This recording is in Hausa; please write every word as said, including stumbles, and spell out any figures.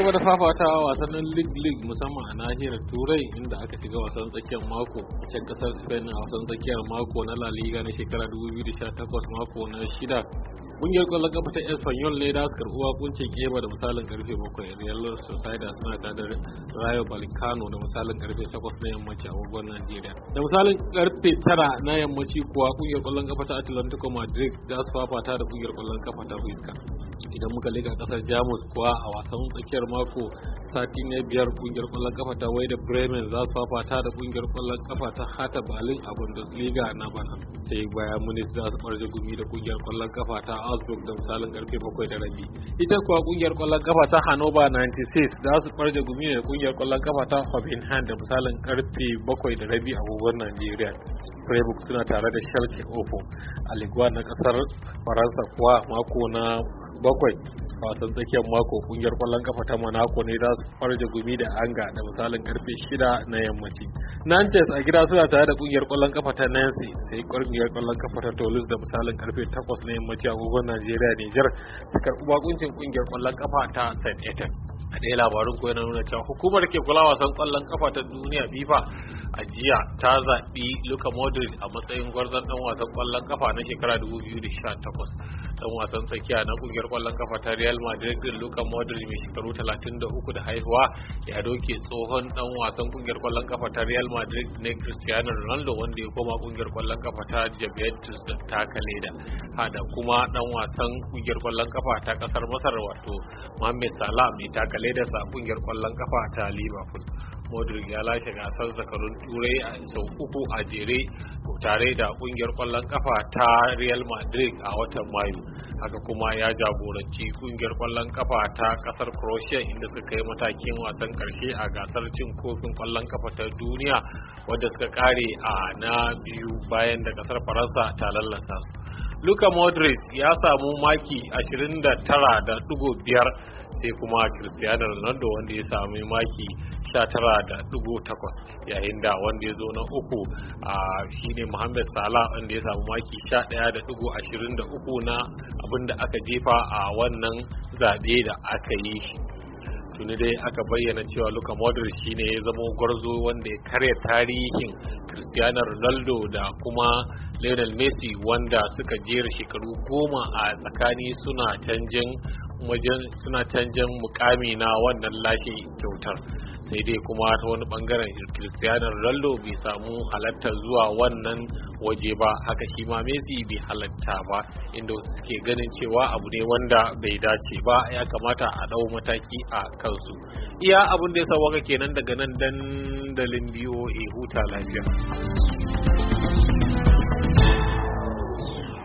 gaba da fafatawa wasannin league league musamman a nahiyar turai inda aka shiga wasan tsakiyar mako can kasar spain a wasan tsakiyar mako na la liga na shekara dubu biyu da sha takwas mako na shida. Kungiyar kwallon kafa ta Espanyol ne da su karɓi wakuncin Keba da misalin karfe bakwai. Real Sociedad suna ta da Rayo Vallecano da misalin karfe takwas na yammaci a agogon Najeriya. Da misalin karfe tara na yammaci kuwa kungiyar kwallon kafa ta Atlantico Madrid za su fafata da kungiyar kwallon kafa ta Huesca. Idan muka liga kasar Jamus kuwa a wasan tsakiyar mako sati na biyar kungiyar kwallon kafa ta Werder Bremen za su fafata da kungiyar kwallon kafa ta Hertha Berlin a Bundesliga na bana. Sai Bayern Munich za su barje gumi da kungiyar kwallon kafa ta Augsburg da misalin karfe bakwai da rabi. Ita kuwa kungiyar kwallon kafa ta Hannover ninety six za su barje gumi da kungiyar kwallon kafa ta Hoffenheim da misalin karfe bakwai da rabi a agogon Najeriya. Freiburg suna tare da Schalke Ofo. A Ligue na kasar Faransa kuwa mako na bakwai a wasan tsakiyar mako kungiyar kwallon kafa ta Monaco ne za su farje gumi da Anga da misalin karfe shida na yammaci. Nantes a gida suna tare da kungiyar kwallon kafa ta Nancy, sai kungiyar kwallon kafa ta Toulouse da misalin karfe takwas na yammaci a agogon Najeriya Niger su karɓi bakuncin kungiyar kwallon kafa ta Saint Etienne. A ɗaya labarin ko yana nuna cewa hukumar ke kula wasan kwallon kafa ta duniya FIFA a jiya ta zaɓi Luka Modric a matsayin gwarzon ɗan wasan kwallon kafa na shekara dubu biyu da sha takwas. Dan wasan tsakiya na kungiyar kwallon kafa ta Real Madrid din Luka Modric mai shekaru talatin da uku da haihuwa ya doke tsohon dan wasan kungiyar kwallon kafa ta Real Madrid ne Cristiano Ronaldo wanda ya koma kungiyar kwallon kafa ta Juventus da taka leda. Hada kuma dan wasan kungiyar kwallon kafa ta kasar Masar wato Mohamed Salah mai taka leda sa kungiyar kwallon kafa ta Liverpool. Modric ya lashe gasar zakarun turai a sau uku a jere tare da kungiyar kwallon kafa ta Real Madrid a watan Mayu. Haka kuma ya jagoranci kungiyar kwallon kafa ta kasar Croatia inda suka yi matakin wasan karshe a gasar cin kofin kwallon kafa ta duniya wadda suka kare a na biyu bayan da kasar Faransa ta lallasa su. Luka Modric ya samu maki ashirin da tara da digo biyar sai kuma Cristiano Ronaldo wanda ya sami maki sha tara da digo takwas yayin da wanda ya zo na uku a shine Mohamed Salah wanda ya samu maki sha ɗaya da digo ashirin da uku na abinda aka jefa a wannan zabe da aka yi shi. Tuni dai aka bayyana cewa Luka Modric shine ya zama gwarzo wanda ya karya tarihin Cristiano Ronaldo da kuma Lionel Messi wanda suka jera shekaru goma a tsakani suna canjin wajen suna canjin mukami na wannan lashe kyautar. Sai dai kuma ta wani bangaren Cristiano Ronaldo bai samu halatta zuwa wannan waje ba, haka shi ma Messi bai halatta ba, inda wasu suke ganin cewa abu ne wanda bai dace ba, ya kamata a dau mataki a kansu. Iya abin da ya sauwaka kenan daga nan dandalin B O A, huta lafiya.